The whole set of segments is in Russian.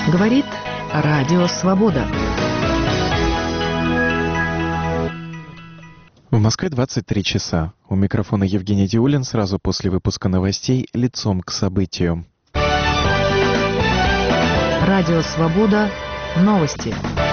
Говорит Радио Свобода. В Москве 23 часа. У микрофона Евгений Диулин. Сразу после выпуска новостей «Лицом к событию». Радио Свобода. Новости.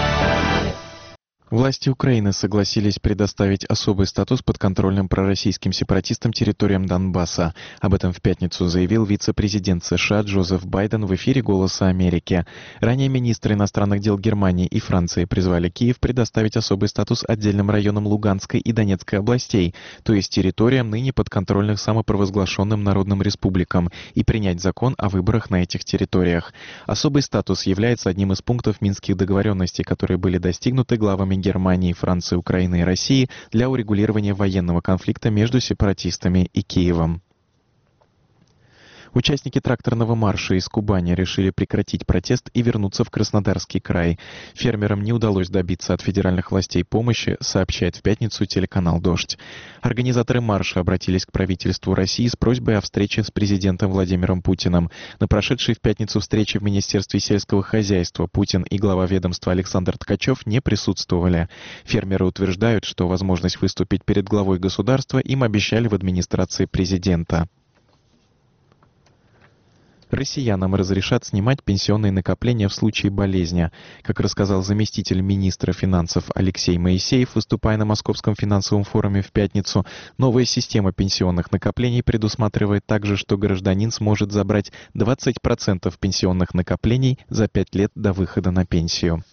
Власти Украины согласились предоставить особый статус подконтрольным пророссийским сепаратистам территориям Донбасса. Об этом в пятницу заявил вице-президент США Джозеф Байден в эфире «Голоса Америки». Ранее министры иностранных дел Германии и Франции призвали Киев предоставить особый статус отдельным районам Луганской и Донецкой областей, то есть территориям, ныне подконтрольных самопровозглашенным народным республикам, и принять закон о выборах на этих территориях. Особый статус является одним из пунктов Минских договоренностей, которые были достигнуты главами Германии, Франции, Украины и России для урегулирования военного конфликта между сепаратистами и Киевом. Участники тракторного марша из Кубани решили прекратить протест и вернуться в Краснодарский край. Фермерам не удалось добиться от федеральных властей помощи, сообщает в пятницу телеканал «Дождь». Организаторы марша обратились к правительству России с просьбой о встрече с президентом Владимиром Путиным. На прошедшей в пятницу встрече в Министерстве сельского хозяйства Путин и глава ведомства Александр Ткачев не присутствовали. Фермеры утверждают, что возможность выступить перед главой государства им обещали в администрации президента. Россиянам разрешат снимать пенсионные накопления в случае болезни. Как рассказал заместитель министра финансов Алексей Моисеев, выступая на Московском финансовом форуме в пятницу, новая система пенсионных накоплений предусматривает также, что гражданин сможет забрать 20% пенсионных накоплений за 5 лет до выхода на пенсию.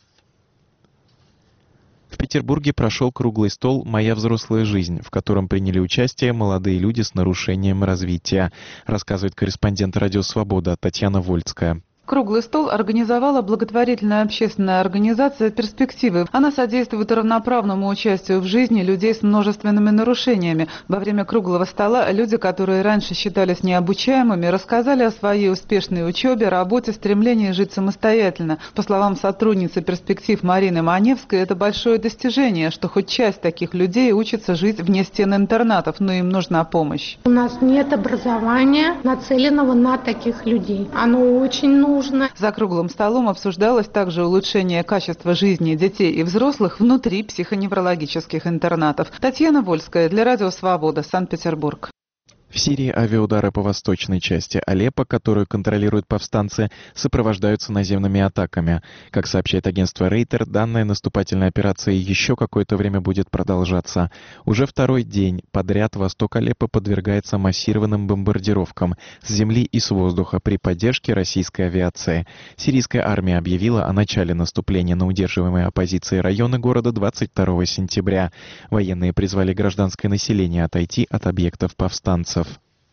В Петербурге прошел круглый стол «Моя взрослая жизнь», в котором приняли участие молодые люди с нарушением развития, рассказывает корреспондент «Радио Свобода» Татьяна Вольцкая. Круглый стол организовала благотворительная общественная организация «Перспективы». Она содействует равноправному участию в жизни людей с множественными нарушениями. Во время круглого стола люди, которые раньше считались необучаемыми, рассказали о своей успешной учебе, работе, стремлении жить самостоятельно. По словам сотрудницы «Перспектив» Марины Маневской, это большое достижение, что хоть часть таких людей учится жить вне стен интернатов, но им нужна помощь. У нас нет образования, нацеленного на таких людей. Оно очень нужно. За круглым столом обсуждалось также улучшение качества жизни детей и взрослых внутри психоневрологических интернатов. Татьяна Вольская для Радио Свобода, Санкт-Петербург. В Сирии авиаудары по восточной части Алеппо, которую контролируют повстанцы, сопровождаются наземными атаками. Как сообщает агентство Рейтер, данная наступательная операция еще какое-то время будет продолжаться. Уже второй день подряд восток Алеппо подвергается массированным бомбардировкам с земли и с воздуха при поддержке российской авиации. Сирийская армия объявила о начале наступления на удерживаемые оппозицией районы города 22 сентября. Военные призвали гражданское население отойти от объектов повстанцев.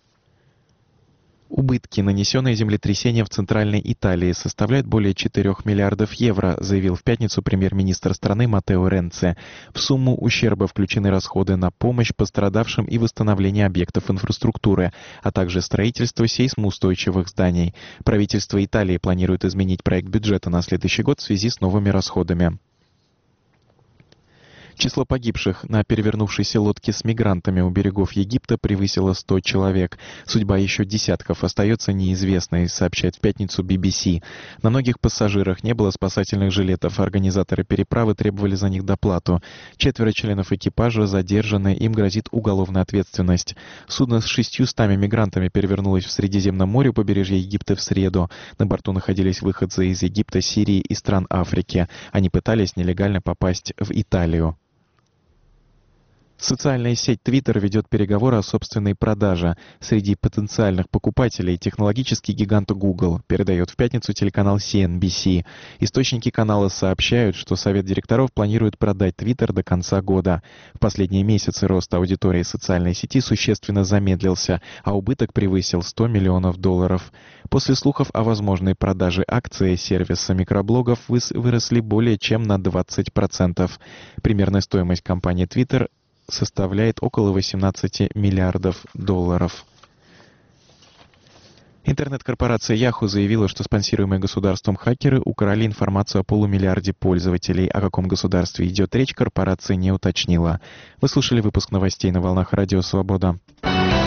Убытки, нанесенные землетрясением в Центральной Италии, составляют более 4 миллиардов евро, заявил в пятницу премьер-министр страны Маттео Ренци. В сумму ущерба включены расходы на помощь пострадавшим и восстановление объектов инфраструктуры, а также строительство сейсмоустойчивых зданий. Правительство Италии планирует изменить проект бюджета на следующий год в связи с новыми расходами. Число погибших на перевернувшейся лодке с мигрантами у берегов Египта превысило 100 человек. Судьба еще десятков остается неизвестной, сообщает в пятницу BBC. На многих пассажирах не было спасательных жилетов, организаторы переправы требовали за них доплату. 4 членов экипажа задержаны, им грозит уголовная ответственность. Судно с 600 мигрантами перевернулось в Средиземном море у побережья Египта в среду. На борту находились выходцы из Египта, Сирии и стран Африки. Они пытались нелегально попасть в Италию. Социальная сеть Twitter ведет переговоры о собственной продаже. Среди потенциальных покупателей технологический гигант Google, передает в пятницу телеканал CNBC. Источники канала сообщают, что совет директоров планирует продать Twitter до конца года. В последние месяцы рост аудитории социальной сети существенно замедлился, а убыток превысил $100 миллионов. После слухов о возможной продаже акций сервиса микроблогов выросли более чем на 20%. Примерная стоимость компании Twitter составляет около $18 миллиардов. Интернет-корпорация Yahoo заявила, что спонсируемые государством хакеры украли информацию о полумиллиарде пользователей. О каком государстве идет речь, корпорация не уточнила. Вы слушали выпуск новостей на волнах Радио Свобода.